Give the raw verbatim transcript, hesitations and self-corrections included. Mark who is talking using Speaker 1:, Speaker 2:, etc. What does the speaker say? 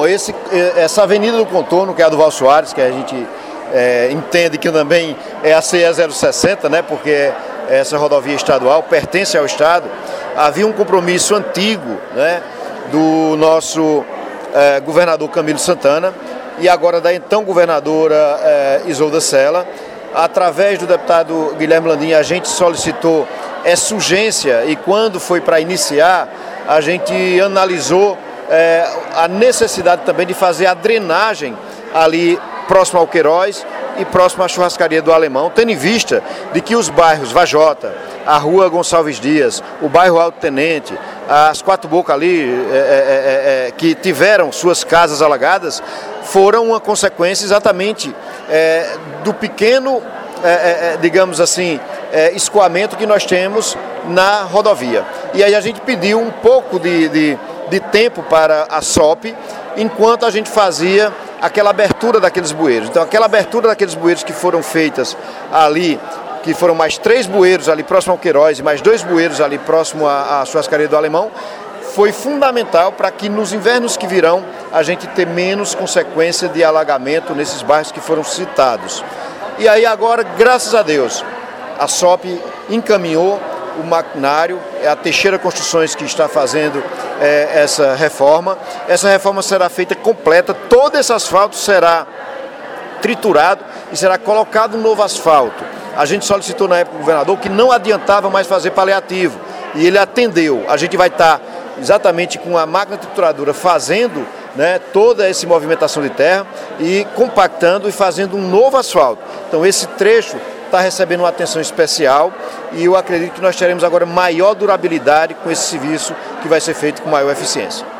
Speaker 1: Bom, esse, essa avenida do contorno, que é a do Val Soares, que a gente é, entende que também é a C E zero sessenta, né, porque essa rodovia estadual pertence ao Estado, havia um compromisso antigo, né, do nosso é, governador Camilo Santana e agora da então governadora é, Isolda Sela. Através do deputado Guilherme Landim, a gente solicitou essa urgência e quando foi para iniciar, a gente analisou é, a necessidade também de fazer a drenagem ali próximo ao Queiroz e próximo à churrascaria do Alemão, tendo em vista de que os bairros Vajota, a rua Gonçalves Dias, o bairro Alto Tenente, as quatro bocas ali é, é, é, que tiveram suas casas alagadas, foram uma consequência exatamente é, do pequeno, é, é, digamos assim, é, escoamento que nós temos na rodovia. E aí a gente pediu um pouco de, de, de tempo para a S O P, enquanto a gente fazia aquela abertura daqueles bueiros. Então aquela abertura daqueles bueiros que foram feitas ali, que foram mais três bueiros ali próximo ao Queiroz e mais dois bueiros ali próximo à, à churrascaria do Alemão, foi fundamental para que nos invernos que virão a gente ter menos consequência de alagamento nesses bairros que foram citados. E aí agora, graças a Deus, a S O P encaminhou o maquinário, é a Teixeira Construções que está fazendo é, essa reforma. Essa reforma será feita completa, todo esse asfalto será triturado e será colocado um novo asfalto. A gente solicitou na época do governador que não adiantava mais fazer paliativo e ele atendeu. A gente vai estar exatamente com a máquina trituradora fazendo, né, toda essa movimentação de terra e compactando e fazendo um novo asfalto. Então esse trecho está recebendo uma atenção especial e eu acredito que nós teremos agora maior durabilidade com esse serviço que vai ser feito com maior eficiência.